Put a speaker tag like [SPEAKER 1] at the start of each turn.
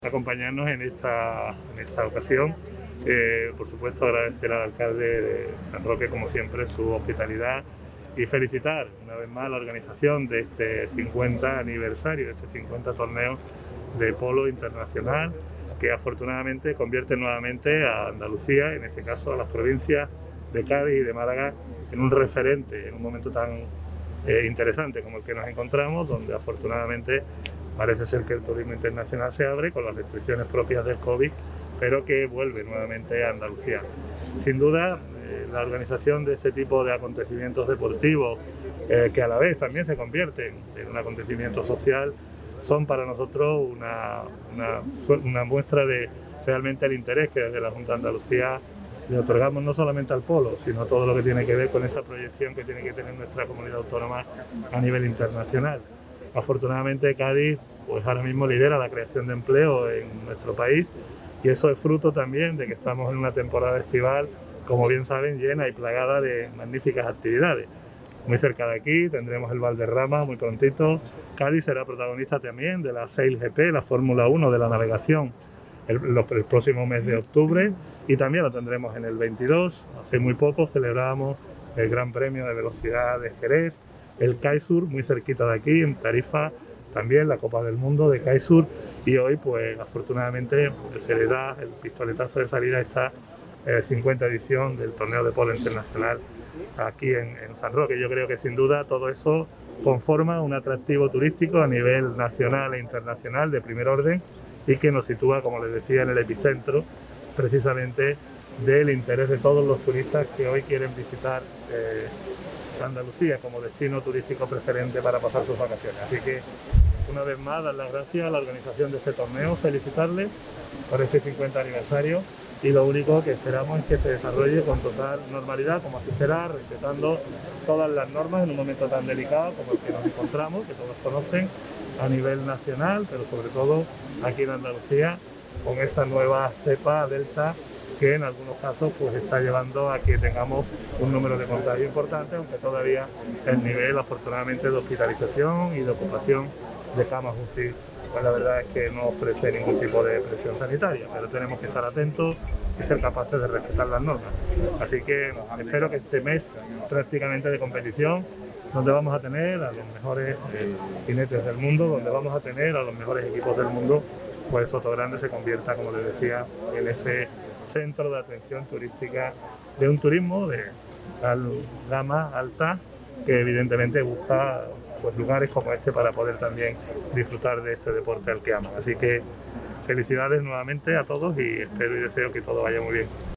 [SPEAKER 1] Acompañarnos en esta ocasión. Por supuesto, agradecer al alcalde de San Roque, como siempre, su hospitalidad y felicitar una vez más la organización de este 50 aniversario, de este 50 torneo de polo internacional, que afortunadamente convierte nuevamente a Andalucía, en este caso a las provincias de Cádiz y de Málaga, en un referente, en un momento tan interesante como el que nos encontramos, donde afortunadamente parece ser que el turismo internacional se abre con las restricciones propias del COVID, pero que vuelve nuevamente a Andalucía. Sin duda, la organización de este tipo de acontecimientos deportivos, que a la vez también se convierten en un acontecimiento social, son para nosotros una muestra de realmente el interés que desde la Junta de Andalucía le otorgamos no solamente al polo, sino todo lo que tiene que ver con esa proyección que tiene que tener nuestra comunidad autónoma a nivel internacional. Afortunadamente Cádiz pues ahora mismo lidera la creación de empleo en nuestro país y eso es fruto también de que estamos en una temporada estival, como bien saben, llena y plagada de magníficas actividades. Muy cerca de aquí tendremos el Valderrama muy prontito. Cádiz será protagonista también de la SailGP, la Fórmula 1 de la navegación, el próximo mes de octubre, y también lo tendremos en el 22. Hace muy poco celebrábamos el Gran Premio de Velocidad de Jerez, el Kaisur, muy cerquita de aquí, en Tarifa, también la Copa del Mundo de Kaisur, y hoy pues afortunadamente se le da el pistoletazo de salida a esta 50 edición del torneo de polo internacional aquí en San Roque. Yo creo que sin duda todo eso conforma un atractivo turístico a nivel nacional e internacional de primer orden y que nos sitúa, como les decía, en el epicentro precisamente del interés de todos los turistas que hoy quieren visitar Andalucía como destino turístico preferente para pasar sus vacaciones. Así que una vez más dar las gracias a la organización de este torneo, felicitarles por este 50 aniversario y lo único que esperamos es que se desarrolle con total normalidad, como así será, respetando todas las normas en un momento tan delicado como el que nos encontramos, que todos conocen a nivel nacional, pero sobre todo aquí en Andalucía con esa nueva cepa Delta que en algunos casos pues está llevando a que tengamos un número de contagios importante, aunque todavía el nivel afortunadamente de hospitalización y de ocupación de camas UCI, pues la verdad es que no ofrece ningún tipo de presión sanitaria, pero tenemos que estar atentos y ser capaces de respetar las normas. Así que espero que este mes prácticamente de competición, donde vamos a tener a los mejores jinetes del mundo, donde vamos a tener a los mejores equipos del mundo, pues Sotogrande se convierta, como les decía, en ese centro de atención turística de un turismo de gama alta que evidentemente busca pues lugares como este para poder también disfrutar de este deporte al que aman. Así que felicidades nuevamente a todos y espero y deseo que todo vaya muy bien.